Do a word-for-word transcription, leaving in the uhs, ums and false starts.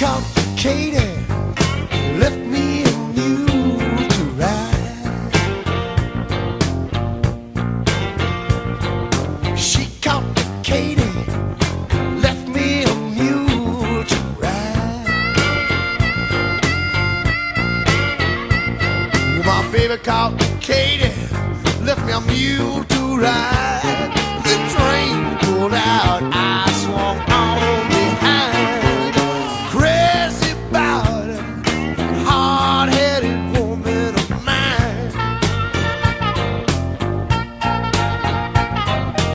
Katie left me a mule to ride. She caught Katie, left me a mule to ride. My baby caught Katie, left me a mule to ride. The train pulled out. I